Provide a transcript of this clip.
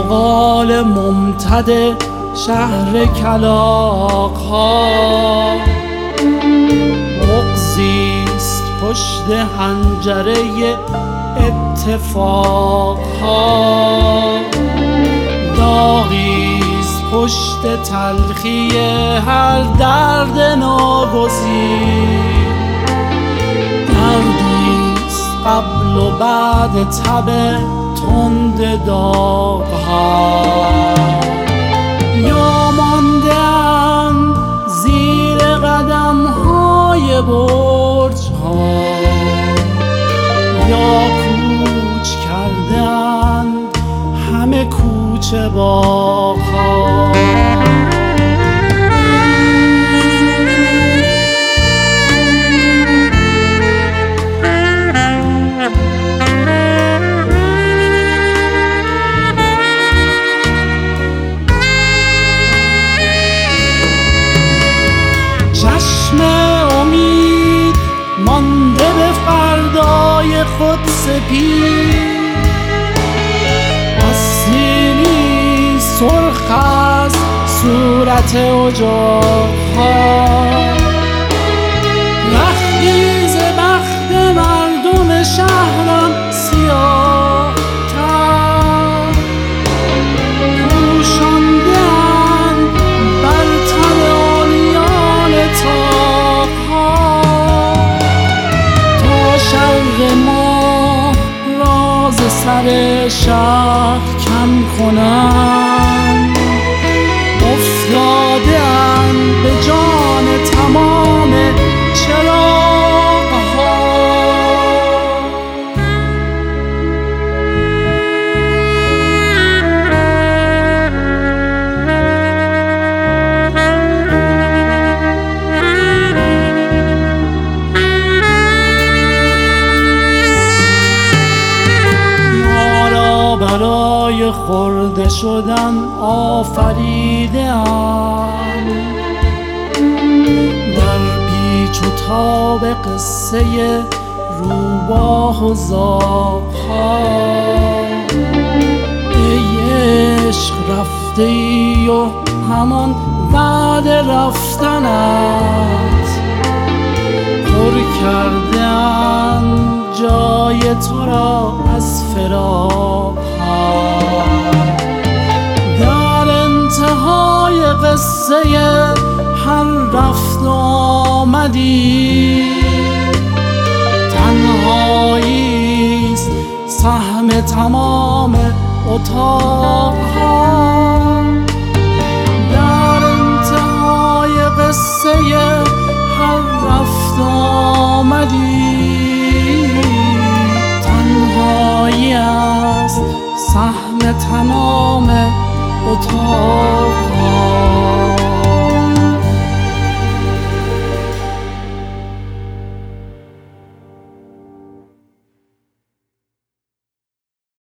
شغال ممتد شهر کلاغ‌ها، بغضیست پشت حنجره اتفاق‌ها، داغیست پشت تلخی هر درد ناگزیر، دردیست قبل و بعد تب تند داغ‌ها. یا مانده‌اند زیر قدم‌های برج‌ها، یا کوچ کرده‌اند همه کوچه باغ‌ها. چشم امید مانده به فردای خود سپید، اصلی نیست سرخ است صورت اجاق‌ها، رختی ز بخت مردم شهرم سیاه تر، پوشانده‌اند بر تن آلیان طاق‌ها، تا شر ما راز سر شهر کم کنند، افتاده‌اند به جان تمام چراغ‌ها. ما را برای خرده شدن آفریده‌اند، در پیچ و تاب قصه روباه و زاغ‌ها. ای عشق رفته ای و همان بعد رفتنت، پر کرده‌اند جای تو را از فراق‌ها. در انتهای قصه هر رفت و آمدی، تنهاییست سهم تمام اتاق‌ها. در انتهای قصه هر رفت و آمدی، تنهایی است سهم تمام اتاق.